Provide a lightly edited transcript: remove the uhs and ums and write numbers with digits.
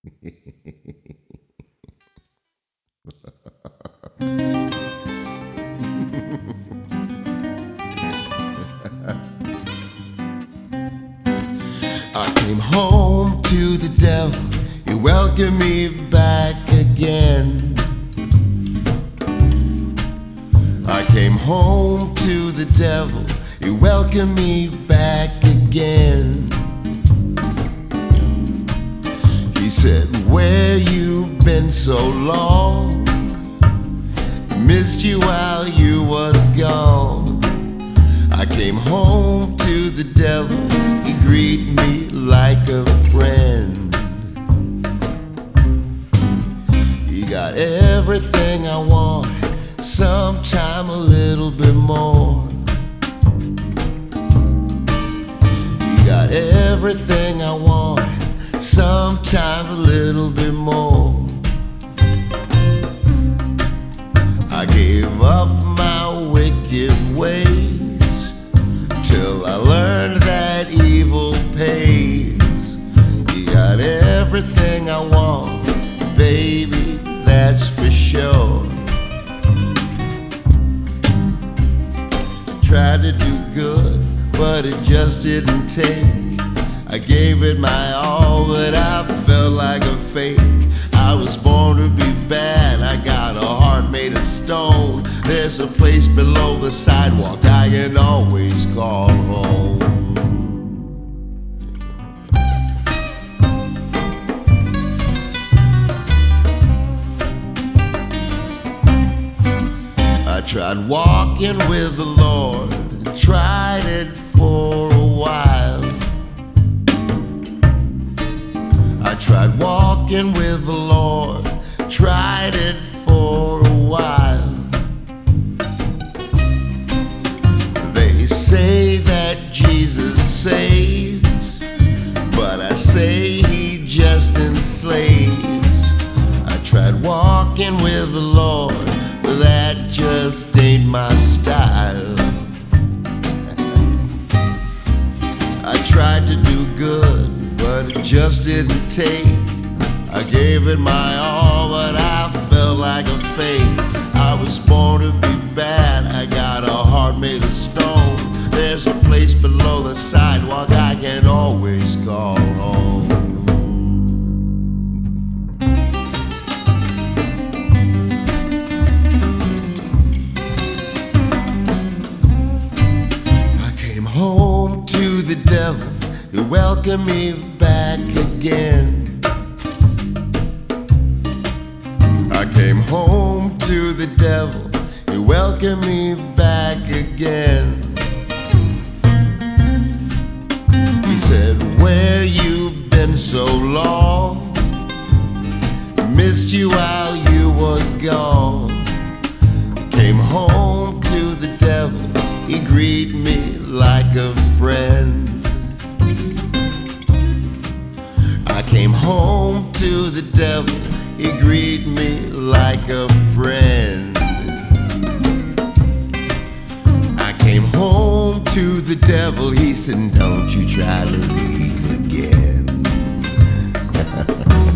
I came home to the devil, he welcomed me back again. I came home to the devil, he welcomed me back again. He said, where you been so long? Missed you while you was gone. I came home to the devil, he greeted me like a friend. He got everything I want, sometime a little bit more. He got everything I want, sometime a little bit more. I gave up my wicked ways till I learned that evil pays. You got everything I want, baby, that's for sure. Tried to do good, but it just didn't take. I gave it my all, but I felt like a fake. I was born to be bad, I got a heart made of stone. There's a place below the sidewalk I can always call home. I tried walking with the Lord, tried it for a while. I tried walking with the Lord, tried it for a while. They say that Jesus saves, but I say he just enslaves. I tried walking with the Lord, but that just ain't my style. I tried to do good, but it just didn't take. I gave it my all, but I felt like a fake. I was born to be bad, I got a heart made of stone. There's a place below the sidewalk I can always call home. I came home to the devil, he welcomed me back again. I came home to the devil, he welcomed me back again. He said, where you been so long? Missed you while you was gone. Came home to the devil, he greeted me like a friend. I came home to the devil, he greeted me like a friend. I came home to the devil, he said, don't you try to leave again.